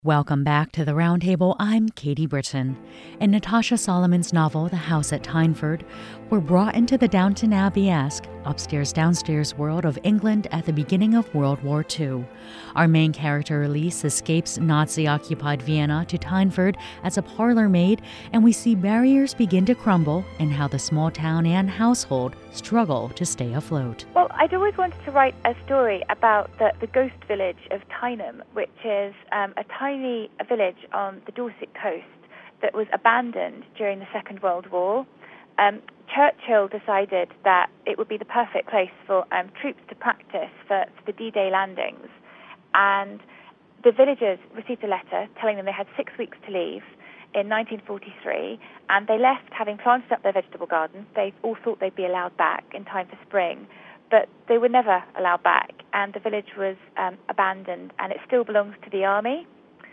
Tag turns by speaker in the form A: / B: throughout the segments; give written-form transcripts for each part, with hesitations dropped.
A: Welcome back to the Roundtable. I'm Katie Britton. In Natasha Solomon's novel, The House at Tyneford, we're brought into the Downton Abbey-esque, upstairs-downstairs world of England at the beginning of World War II. Our main character, Elise, escapes Nazi-occupied Vienna to Tyneford as a parlor maid, and we see barriers begin to crumble and how the small town and household struggle to stay afloat.
B: Well, I'd always wanted to write a story about the ghost village of Tyneham, which is a tiny village on the Dorset coast that was abandoned during the Second World War. Churchill decided that it would be the perfect place for troops to practice for the D-Day landings. And the villagers received a letter telling them they had 6 weeks to leave in 1943, and they left having planted up their vegetable gardens. They all thought they'd be allowed back in time for spring, but they were never allowed back, and the village was abandoned, and it still belongs to the army.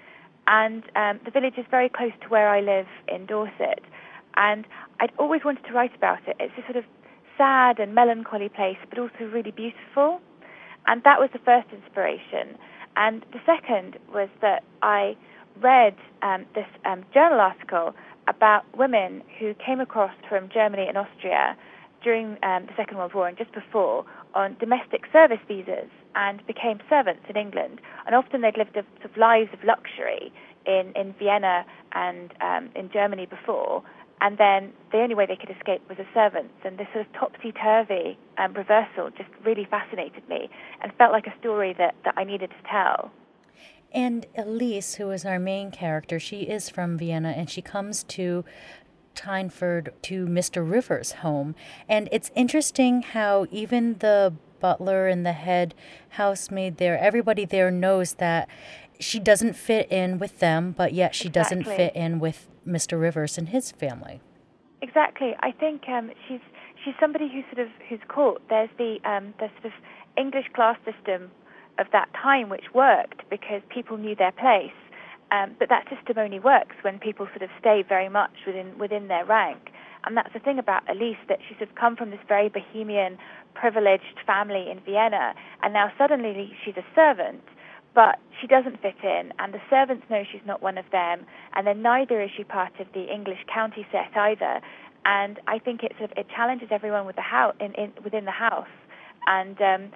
B: And the village is very close to where I live in Dorset, and I'd always wanted to write about it. It's a sort of sad and melancholy place, but also really beautiful, and that was the first inspiration. And the second was that I read this journal article about women who came across from Germany and Austria during the Second World War and just before on domestic service visas and became servants in England. And often they'd lived sort of lives of luxury in Vienna and in Germany before, and then the only way they could escape was as servants. And this sort of topsy-turvy reversal just really fascinated me and felt like a story that I needed to tell.
A: And Elise, who is our main character, she is from Vienna, and she comes to Tyneford to Mr. Rivers' home. And it's interesting how even the butler and the head housemaid there, everybody there knows that she doesn't fit in with them, but yet she doesn't fit in with Mr. Rivers and his family.
B: Exactly. I think she's somebody who's caught. There's the sort of English class system of that time which worked because people knew their place. But that system only works when people sort of stay very much within their rank. And that's the thing about Elise, that she's sort of come from this very bohemian, privileged family in Vienna, and now suddenly she's a servant, but she doesn't fit in, and the servants know she's not one of them, and then neither is she part of the English county set either. And I think it challenges everyone with within the house, and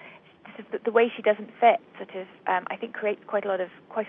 B: the way she doesn't fit I think creates quite a lot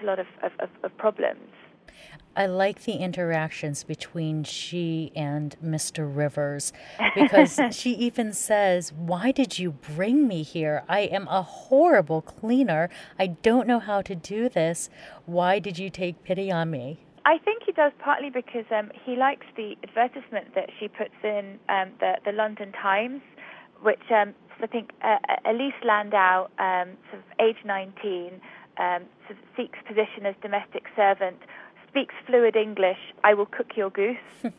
B: of problems.
A: I like the interactions between she and Mr. Rivers, because she even says, "Why did you bring me here? I am a horrible cleaner. I don't know how to do this. Why did you take pity on me?"
B: I think he does partly because he likes the advertisement that she puts in the London Times, which I think Elise Landau, sort of age 19, sort of seeks position as domestic servant, speaks fluid English, I will cook your goose.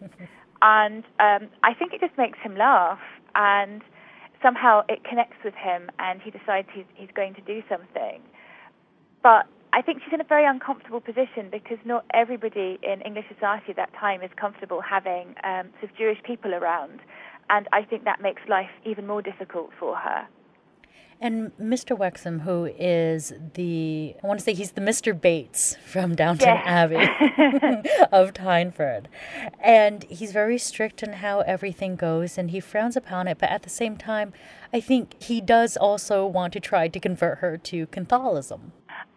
B: And I think it just makes him laugh, and somehow it connects with him, and he decides he's going to do something. But I think she's in a very uncomfortable position because not everybody in English society at that time is comfortable having sort of Jewish people around. And I think that makes life even more difficult for her.
A: And Mr. Wexham, who is I want to say he's the Mr. Bates from Downton Abbey of Tyneford. And he's very strict in how everything goes, and he frowns upon it. But at the same time, I think he does also want to try to convert her to Catholicism.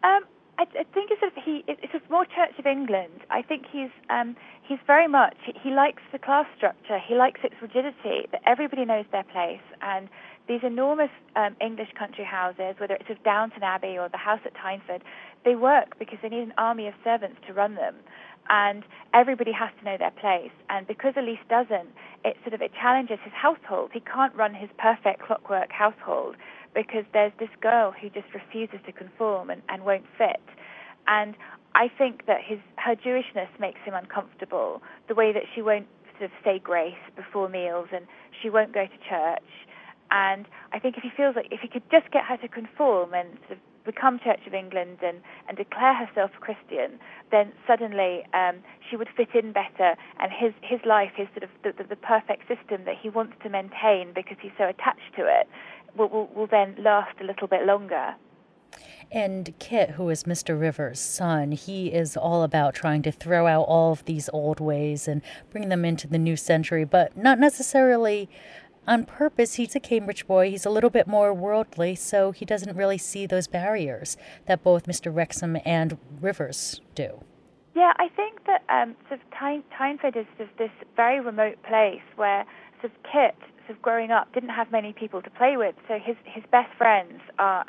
B: I think it's more Church of England. I think he's very much, he likes the class structure, he likes its rigidity, that everybody knows their place, and these enormous English country houses, whether it's of Downton Abbey or the house at Tyneford, they work because they need an army of servants to run them, and everybody has to know their place. And because Elise doesn't, it challenges his household. He can't run his perfect clockwork household because there's this girl who just refuses to conform and won't fit. And I think that her Jewishness makes him uncomfortable, the way that she won't sort of say grace before meals and she won't go to church. And I think if he feels like if he could just get her to conform and sort of become Church of England and declare herself a Christian, then suddenly she would fit in better, and his life is sort of the perfect system that he wants to maintain because he's so attached to it will then last a little bit longer.
A: And Kit, who is Mr. Rivers' son, he is all about trying to throw out all of these old ways and bring them into the new century, but not necessarily on purpose. He's a Cambridge boy. He's a little bit more worldly, so he doesn't really see those barriers that both Mr. Wrexham and Rivers do.
B: Yeah, I think that sort of Tyneside is sort of this very remote place where sort of Kit, sort of growing up, didn't have many people to play with. So his best friends are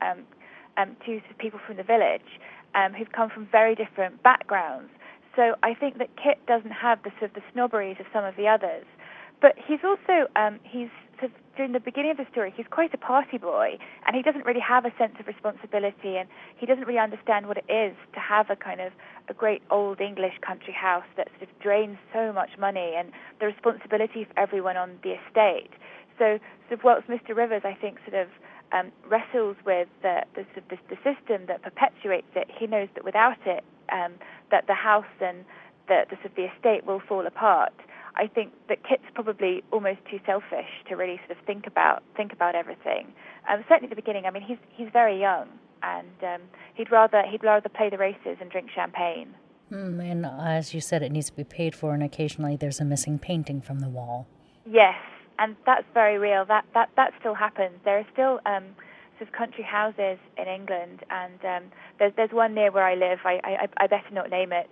B: two sort of people from the village who've come from very different backgrounds. So I think that Kit doesn't have the sort of the snobberies of some of the others. But he's also, he's sort of, during the beginning of the story, he's quite a party boy, and he doesn't really have a sense of responsibility, and he doesn't really understand what it is to have a kind of a great old English country house that sort of drains so much money and the responsibility for everyone on the estate. So sort of whilst Mr. Rivers, I think, sort of wrestles with the system that perpetuates it, he knows that without it, that the house and the estate will fall apart. I think that Kit's probably almost too selfish to really sort of think about everything. Certainly at the beginning, I mean, he's very young, and he'd rather play the races and drink champagne.
A: And as you said, it needs to be paid for, and occasionally there's a missing painting from the wall.
B: Yes, and that's very real. That still happens. There are still sort of country houses in England, and there's one near where I live. I better not name it.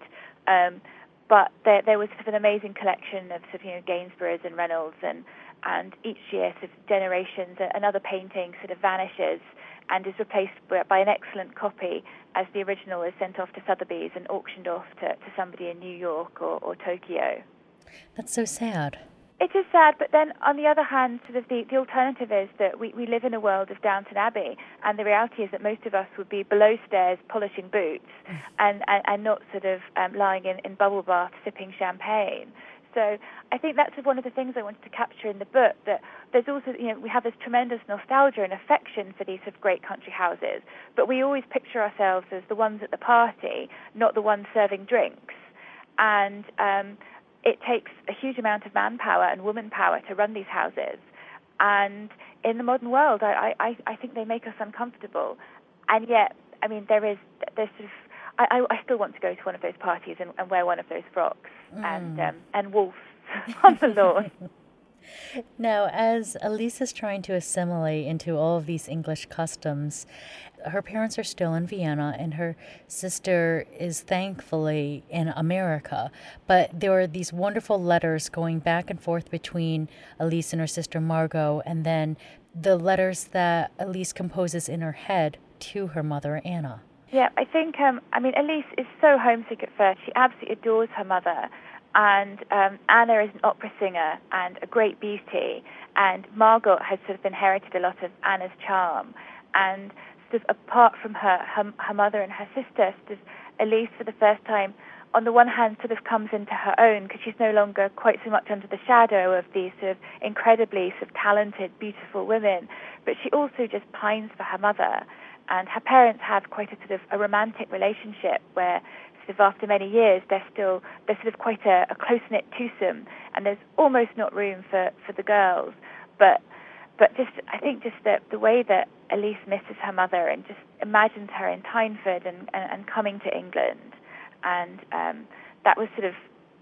B: But there was sort of an amazing collection of sort of, Gainsboroughs and Reynolds, and each year sort of generations, another painting sort of vanishes and is replaced by an excellent copy as the original is sent off to Sotheby's and auctioned off to somebody in New York or Tokyo.
A: That's so sad.
B: It is sad, but then on the other hand, sort of the alternative is that we live in a world of Downton Abbey, and the reality is that most of us would be below stairs polishing boots and not sort of lying in bubble baths sipping champagne. So I think that's one of the things I wanted to capture in the book, that there's also, we have this tremendous nostalgia and affection for these sort of great country houses, but we always picture ourselves as the ones at the party, not the ones serving drinks. And it takes a huge amount of manpower and woman power to run these houses. And in the modern world, I think they make us uncomfortable. And yet, I mean, there's sort of, I still want to go to one of those parties and wear one of those frocks and waltz on the lawn.
A: Now, as Elise is trying to assimilate into all of these English customs, her parents are still in Vienna, and her sister is thankfully in America. But there are these wonderful letters going back and forth between Elise and her sister Margot, and then the letters that Elise composes in her head to her mother, Anna.
B: Yeah, I think, Elise is so homesick at first. She absolutely adores her mother. And Anna is an opera singer and a great beauty, and Margot has sort of inherited a lot of Anna's charm. And sort of apart from her mother and her sister, sort of Elise, for the first time, on the one hand, sort of comes into her own because she's no longer quite so much under the shadow of these sort of incredibly sort of talented, beautiful women, but she also just pines for her mother. And her parents have quite a sort of a romantic relationship where sort of after many years they're sort of quite a close-knit twosome, and there's almost not room for the girls. But just I think just the way that Elise misses her mother and just imagines her in Tyneside and coming to England, and that was sort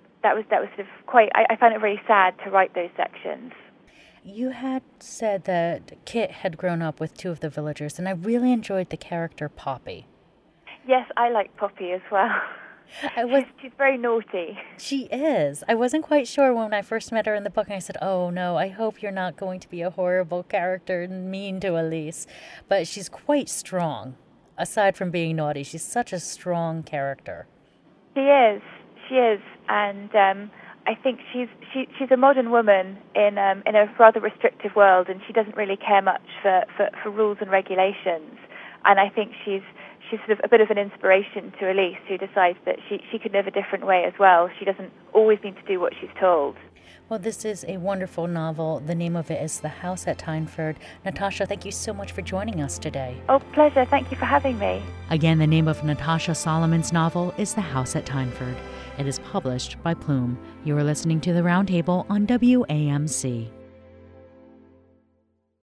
B: of quite. I found it really sad to write those sections.
A: You had said that Kit had grown up with two of the villagers, and I really enjoyed the character Poppy.
B: Yes, I like Poppy as well. She's very naughty.
A: She is. I wasn't quite sure when I first met her in the book, and I said, oh no, I hope you're not going to be a horrible character and mean to Elise. But she's quite strong. Aside from being naughty, she's such a strong character.
B: She is. And I think she's a modern woman in a rather restrictive world, and she doesn't really care much for rules and regulations. And I think she's sort of a bit of an inspiration to Elise, who decides that she could live a different way as well. She doesn't always need to do what she's told.
A: Well, this is a wonderful novel. The name of it is The House at Tyneside. Natasha, thank you so much for joining us today.
B: Oh, pleasure. Thank you for having me.
A: Again, the name of Natasha Solomon's novel is The House at Tyneside. It is published by Plume. You are listening to The Roundtable on WAMC.